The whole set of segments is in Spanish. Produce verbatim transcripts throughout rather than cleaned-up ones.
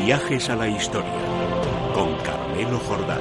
Viajes a la historia con Carmelo Jordán.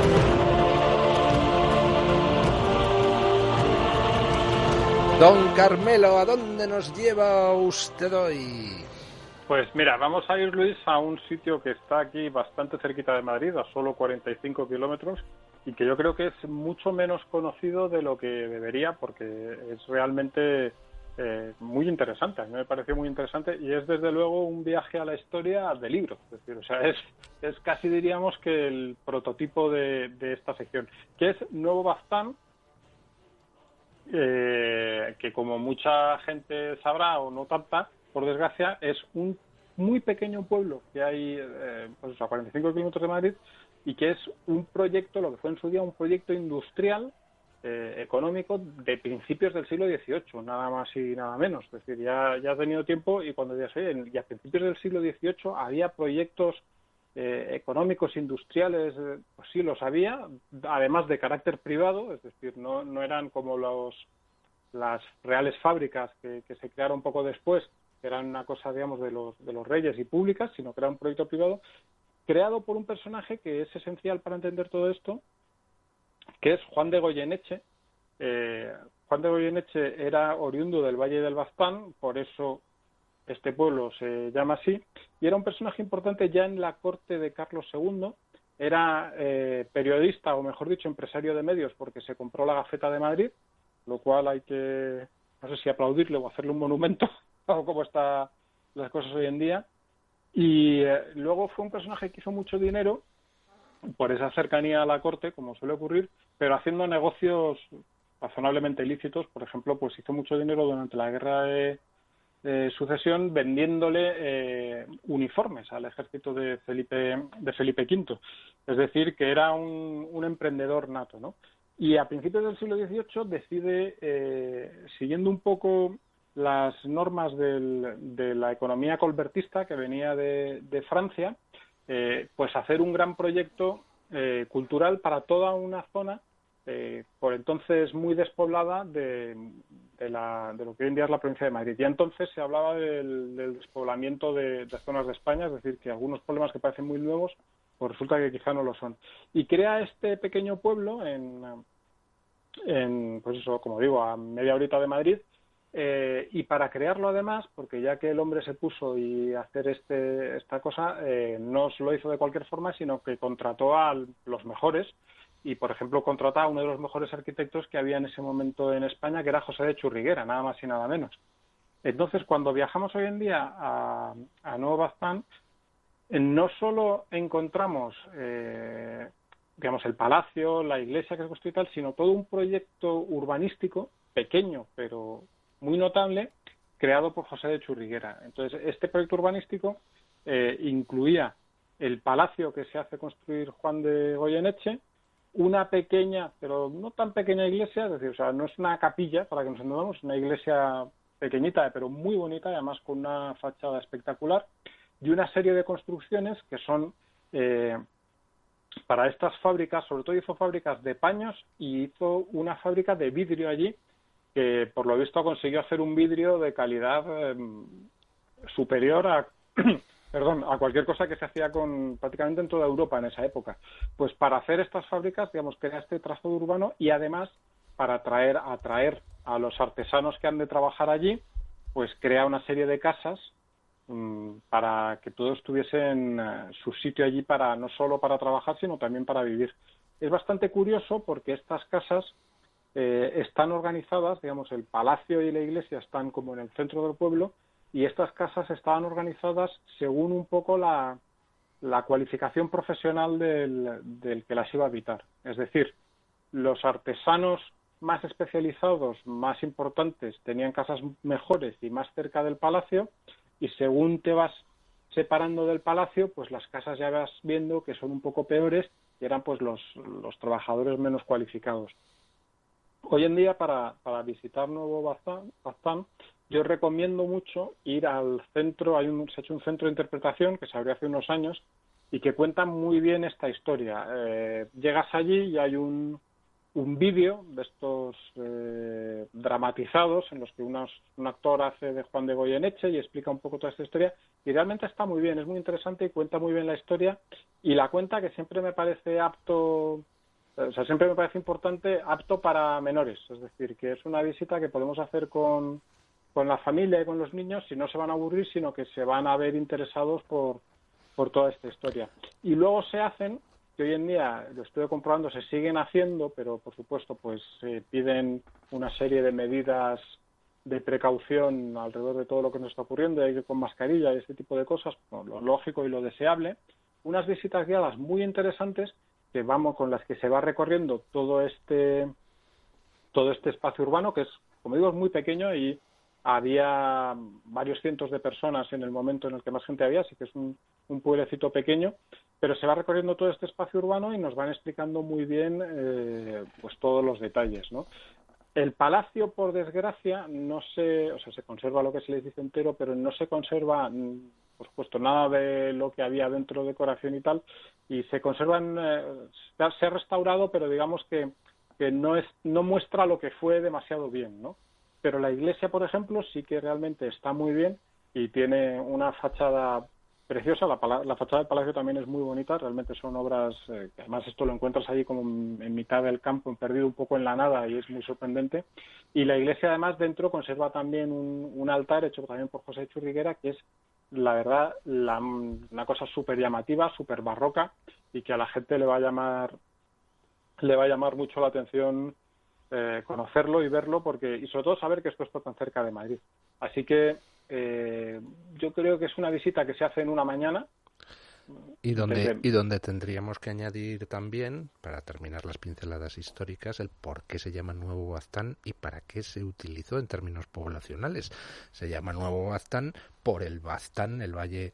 Don Carmelo, ¿a dónde nos lleva usted hoy? Pues mira, vamos a ir, Luis, a un sitio que está aquí bastante cerquita de Madrid, a solo cuarenta y cinco kilómetros, y que yo creo que es mucho menos conocido de lo que debería, porque es realmente eh, muy interesante. A mí me pareció muy interesante y es desde luego un viaje a la historia de libro. Es decir, o sea, es, es casi diríamos que el prototipo de, de esta sección, que es Nuevo Baztán, eh, que como mucha gente sabrá o no tanta, por desgracia, es un muy pequeño pueblo que hay eh, pues a cuarenta y cinco kilómetros de Madrid y que es un proyecto, lo que fue en su día un proyecto industrial eh, económico de principios del siglo dieciocho, nada más y nada menos. Es decir, ya, ya ha tenido tiempo y cuando ya sé, y a principios del siglo dieciocho había proyectos eh, económicos, industriales, eh, pues sí los había, además de carácter privado, es decir, no, no eran como los las reales fábricas que, que se crearon un poco después, que eran una cosa, digamos, de los, de los reyes y públicas, sino que era un proyecto privado, creado por un personaje que es esencial para entender todo esto, que es Juan de Goyeneche. Eh, Juan de Goyeneche era oriundo del Valle del Baztán, por eso este pueblo se llama así, y era un personaje importante ya en la corte de Carlos segundo, era eh, periodista, o mejor dicho, empresario de medios, porque se compró la Gaceta de Madrid, lo cual hay que, no sé si aplaudirle o hacerle un monumento, o cómo están las cosas hoy en día. Y eh, luego fue un personaje que hizo mucho dinero por esa cercanía a la corte, como suele ocurrir, pero haciendo negocios razonablemente ilícitos. Por ejemplo, pues hizo mucho dinero durante la guerra de, de sucesión vendiéndole eh, uniformes al ejército de Felipe de Felipe quinto. Es decir, que era un, un emprendedor nato, ¿no? Y a principios del siglo dieciocho decide, eh, siguiendo un poco las normas del, de la economía colbertista que venía de, de Francia, eh, pues hacer un gran proyecto eh, cultural para toda una zona, eh, por entonces muy despoblada, de, de, la, de lo que hoy en día es la provincia de Madrid. Ya entonces se hablaba del, del despoblamiento de, de zonas de España, es decir, que algunos problemas que parecen muy nuevos, pues resulta que quizá no lo son. Y crea este pequeño pueblo en, en pues eso, como digo, a media horita de Madrid, eh, y para crearlo además, porque ya que el hombre se puso y hacer este esta cosa, eh, no se lo hizo de cualquier forma, sino que contrató a los mejores, y por ejemplo contrató a uno de los mejores arquitectos que había en ese momento en España, que era José de Churriguera, nada más y nada menos. Entonces, cuando viajamos hoy en día a, a Nuevo Baztán, no solo encontramos eh, digamos el palacio, la iglesia que se construye y tal, sino todo un proyecto urbanístico pequeño pero muy notable, creado por José de Churriguera. Entonces, este proyecto urbanístico eh, incluía el palacio que se hace construir Juan de Goyeneche, una pequeña, pero no tan pequeña iglesia, es decir, o sea, no es una capilla, para que nos entendamos, una iglesia pequeñita, pero muy bonita, y además con una fachada espectacular, y una serie de construcciones que son eh, para estas fábricas. Sobre todo hizo fábricas de paños y hizo una fábrica de vidrio allí, que por lo visto consiguió hacer un vidrio de calidad eh, superior a perdón, a cualquier cosa que se hacía con prácticamente en toda Europa en esa época. Pues para hacer estas fábricas, digamos, crea este trazado urbano, y además para atraer, atraer a los artesanos que han de trabajar allí, pues crea una serie de casas para que todos tuviesen su sitio allí, para no solo para trabajar, sino también para vivir. Es bastante curioso porque estas casas eh, están organizadas, digamos, el palacio y la iglesia están como en el centro del pueblo, y estas casas estaban organizadas según un poco la, la cualificación profesional del, del que las iba a habitar. Es decir, los artesanos más especializados, más importantes, tenían casas mejores y más cerca del palacio, y según te vas separando del palacio, pues las casas ya vas viendo que son un poco peores, y eran pues los, los trabajadores menos cualificados. Hoy en día, para, para visitar Nuevo Baztán, Baztán, yo recomiendo mucho ir al centro. Hay un, se ha hecho un centro de interpretación que se abrió hace unos años y que cuenta muy bien esta historia. Eh, llegas allí y hay un, un vídeo de estos eh, dramatizados en los que unos, un actor hace de Juan de Goyeneche y explica un poco toda esta historia, y realmente está muy bien, es muy interesante y cuenta muy bien la historia, y la cuenta que siempre me parece apto, o sea, siempre me parece importante, apto para menores, es decir, que es una visita que podemos hacer con, con la familia y con los niños, y no se van a aburrir, sino que se van a ver interesados por, por toda esta historia. Y luego se hacen, que hoy en día, lo estoy comprobando, se siguen haciendo, pero por supuesto pues se piden una serie de medidas de precaución alrededor de todo lo que nos está ocurriendo, hay que ir con mascarilla y este tipo de cosas, bueno, lo lógico y lo deseable, unas visitas guiadas muy interesantes que vamos con las que se va recorriendo todo este todo este espacio urbano, que es, como digo, es muy pequeño, y había varios cientos de personas en el momento en el que más gente había, así que es un, un pueblecito pequeño, pero se va recorriendo todo este espacio urbano y nos van explicando muy bien eh, pues todos los detalles, ¿no? El palacio, por desgracia, no se, o sea, se conserva lo que se le dice entero, pero no se conserva, por supuesto, nada de lo que había dentro de decoración y tal, y se conservan, eh, se ha restaurado, pero digamos que, que no es, no muestra lo que fue demasiado bien, ¿no? Pero la iglesia, por ejemplo, sí que realmente está muy bien y tiene una fachada preciosa. La, la fachada del palacio también es muy bonita, realmente son obras, eh, además esto lo encuentras allí como en, en mitad del campo, perdido un poco en la nada, y es muy sorprendente. Y la iglesia, además, dentro conserva también un, un altar hecho también por José Churriguera, que es, la verdad, la, una cosa súper llamativa, súper barroca, y que a la gente le va a llamar, le va a llamar mucho la atención eh, conocerlo y verlo, porque y sobre todo saber que esto está tan cerca de Madrid. Así que Eh, yo creo que es una visita que se hace en una mañana. Y donde, desde... y donde tendríamos que añadir también, para terminar las pinceladas históricas, el por qué se llama Nuevo Baztán y para qué se utilizó en términos poblacionales. Se llama Nuevo Baztán por el Baztán, el valle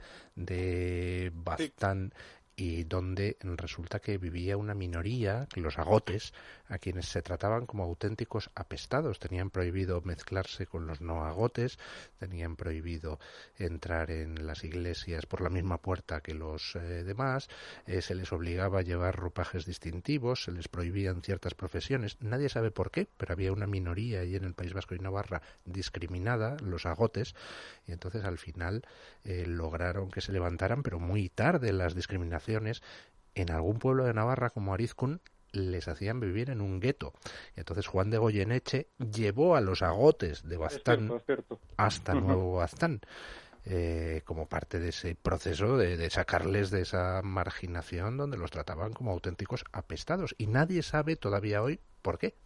de Baztán, sí. Y donde resulta que vivía una minoría, los agotes, a quienes se trataban como auténticos apestados. Tenían prohibido mezclarse con los no agotes, tenían prohibido entrar en las iglesias por la misma puerta que los eh, demás, eh, se les obligaba a llevar ropajes distintivos, se les prohibían ciertas profesiones. Nadie sabe por qué, pero había una minoría ahí en el País Vasco y Navarra discriminada, los agotes, y entonces al final eh, lograron que se levantaran, pero muy tarde, las discriminaciones. En algún pueblo de Navarra como Arizkun les hacían vivir en un gueto. Y entonces Juan de Goyeneche llevó a los agotes de Baztán es cierto, es cierto. hasta uh-huh. Nuevo Baztán, eh, como parte de ese proceso de, de sacarles de esa marginación donde los trataban como auténticos apestados. Y nadie sabe todavía hoy por qué.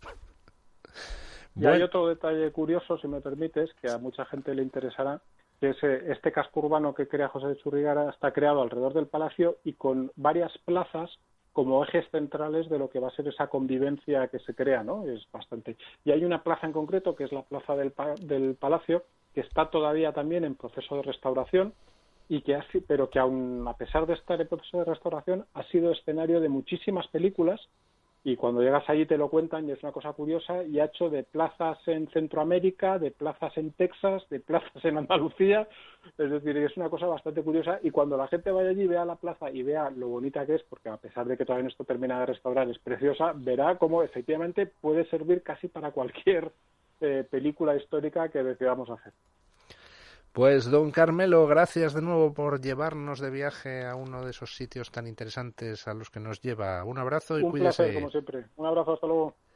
Y bueno. Hay otro detalle curioso, si me permites, que a mucha gente le interesará, que es este casco urbano que crea José Churriguera está creado alrededor del palacio y con varias plazas como ejes centrales de lo que va a ser esa convivencia que se crea, ¿no? Es bastante. Y hay una plaza en concreto, que es la plaza del, del palacio, que está todavía también en proceso de restauración, y que ha, pero que aún a pesar de estar en proceso de restauración ha sido escenario de muchísimas películas. Y cuando llegas allí te lo cuentan y es una cosa curiosa, y ha hecho de plazas en Centroamérica, de plazas en Texas, de plazas en Andalucía, es decir, es una cosa bastante curiosa, y cuando la gente vaya allí, vea la plaza y vea lo bonita que es, porque a pesar de que todavía no está terminada de restaurar, es preciosa, verá cómo efectivamente puede servir casi para cualquier eh, película histórica que decidamos hacer. Pues don Carmelo, gracias de nuevo por llevarnos de viaje a uno de esos sitios tan interesantes a los que nos lleva. Un abrazo y Un cuídese. Un placer, como siempre. Un abrazo, hasta luego.